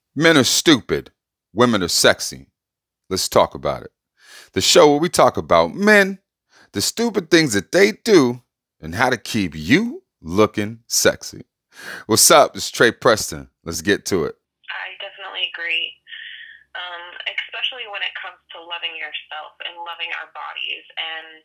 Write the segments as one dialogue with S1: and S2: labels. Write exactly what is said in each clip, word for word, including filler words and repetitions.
S1: Men are stupid. Women are sexy. Let's talk about it. The show where we talk about men, the stupid things that they do, and how to keep you looking sexy. What's up? It's Trey Preston. Let's get to it.
S2: I definitely agree. Um, especially when it comes to loving yourself and loving our bodies and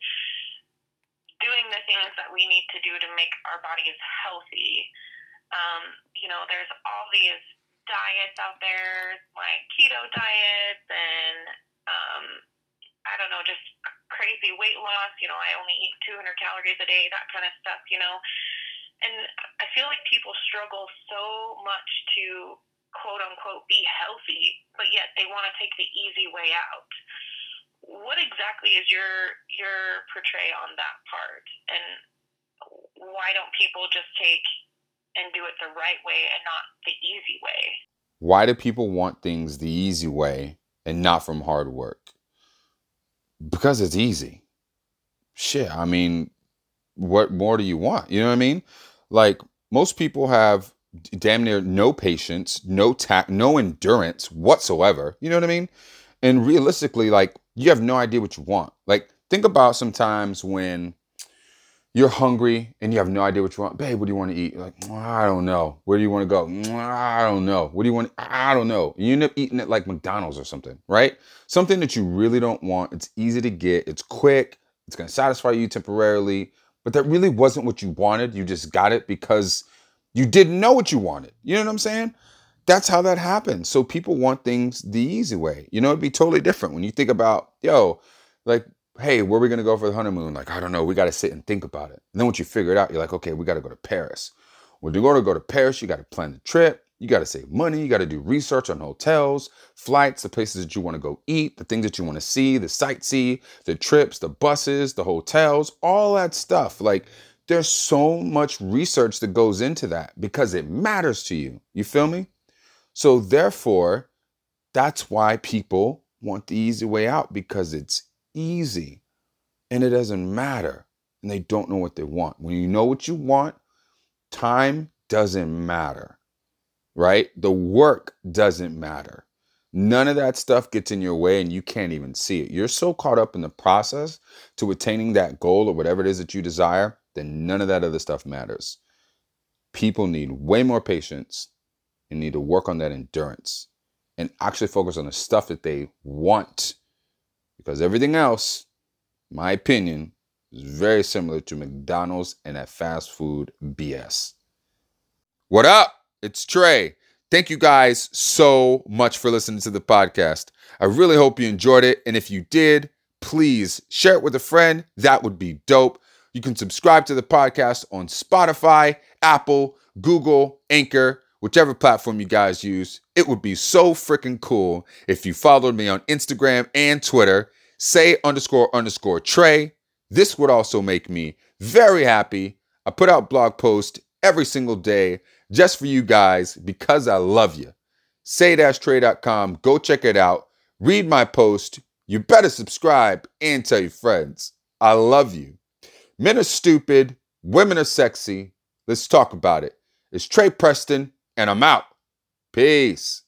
S2: doing the things that we need to do to make our bodies healthy. Um, you know, there's all these diets out there, like keto diets and, um, I don't know, just crazy weight loss. You know, I only eat two hundred calories a day, that kind of stuff, you know. And I feel like people struggle so much to quote unquote be healthy, but yet they want to take the easy way out. What exactly is your your portray on that part, and why don't people just take and do it the right way and not the easy way?
S1: Why do people want things the easy way and not from hard work? Because it's easy. Shit, I mean, what more do you want? You know what I mean? Like, most people have damn near no patience, no tact, no endurance whatsoever. You know what I mean? And realistically, like, you have no idea what you want. Like, think about sometimes when you're hungry and you have no idea what you want. Babe, what do you want to eat? You're like, I don't know. Where do you want to go? I don't know. What do you want? I don't know. You end up eating it like McDonald's or something, right? Something that you really don't want. It's easy to get. It's quick. It's going to satisfy you temporarily. But that really wasn't what you wanted. You just got it because you didn't know what you wanted. You know what I'm saying? That's how that happens. So people want things the easy way. You know, it'd be totally different when you think about, yo, like, hey, where are we going to go for the honeymoon? Like, I don't know. We got to sit and think about it. And then once you figure it out, you're like, okay, we got to go to Paris. When you're going to go to Paris, you got to plan the trip. You got to save money. You got to do research on hotels, flights, the places that you want to go eat, the things that you want to see, the sightsee, the trips, the buses, the hotels, all that stuff. Like, there's so much research that goes into that because it matters to you. You feel me? So therefore, that's why people want the easy way out, because it's easy and it doesn't matter and they don't know what they want. When you know what you want, time doesn't matter, right? The work doesn't matter. None of that stuff gets in your way and you can't even see it. You're so caught up in the process to attaining that goal or whatever it is that you desire, then none of that other stuff matters. People need way more patience and need to work on that endurance and actually focus on the stuff that they want, because everything else, my opinion, is very similar to McDonald's and that fast food B S. What up? It's Trey. Thank you guys so much for listening to the podcast. I really hope you enjoyed it. And if you did, please share it with a friend. That would be dope. You can subscribe to the podcast on Spotify, Apple, Google, Anchor, whichever platform you guys use. It would be so freaking cool if you followed me on Instagram and Twitter. Say underscore underscore Trey. This would also make me very happy. I put out blog posts every single day just for you guys because I love you. say trey dot com. Go check it out. Read my post. You better subscribe and tell your friends. I love you. Men are stupid. Women are sexy. Let's talk about it. It's Trey Preston, and I'm out. Peace.